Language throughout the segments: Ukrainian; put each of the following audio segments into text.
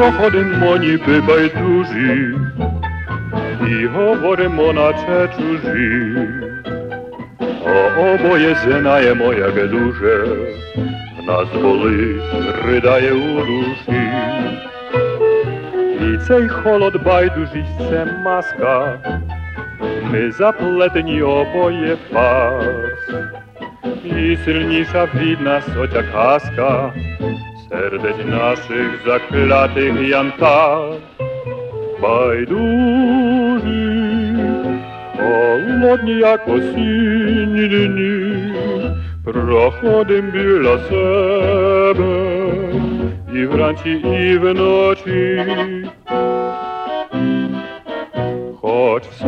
проходимо ніби байдужі, і говоримо, наче чужі. Обоє знаємо, як дуже в нас болить, ридає у душі. І цей холод, байдужість — це маска, ми заплетені обоє фарс. І сильніша від нас оця казка сердець наших заклятих янтар. Байдужі, холодні, як осінні дні, проходим біля себе і вранці, і вночі. Хоч в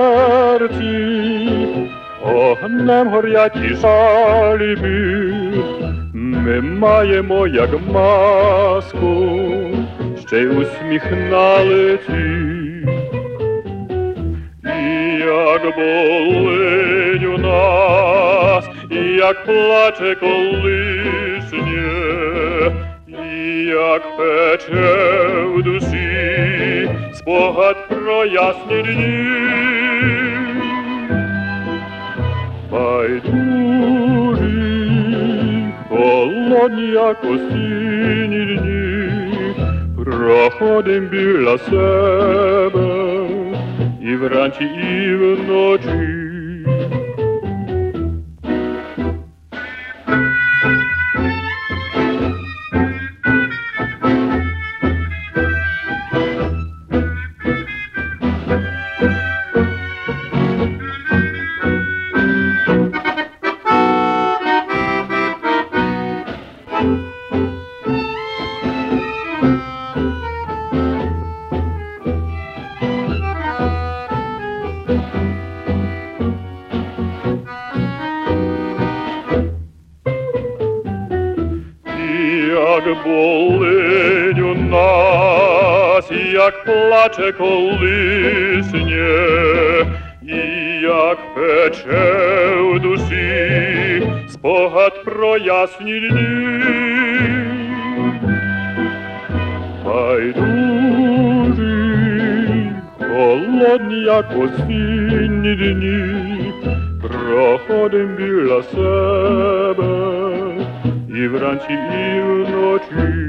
серці огнем горять і жаль і біль, ми маємо, як маску, ще й усміх на лиці. І як болить у нас, і як плаче колишнє, і як пече в душі спогад про ясні дні. Байдужі, холодні, як осінні дні, проходим біля себе і вранці, і вночі. Як болить у нас, як плаче колишнє, і як пече в душі спогад про ясні дні. Байдужі, холодні, як осінні дні, проходим біля себе і вранці, і вночі.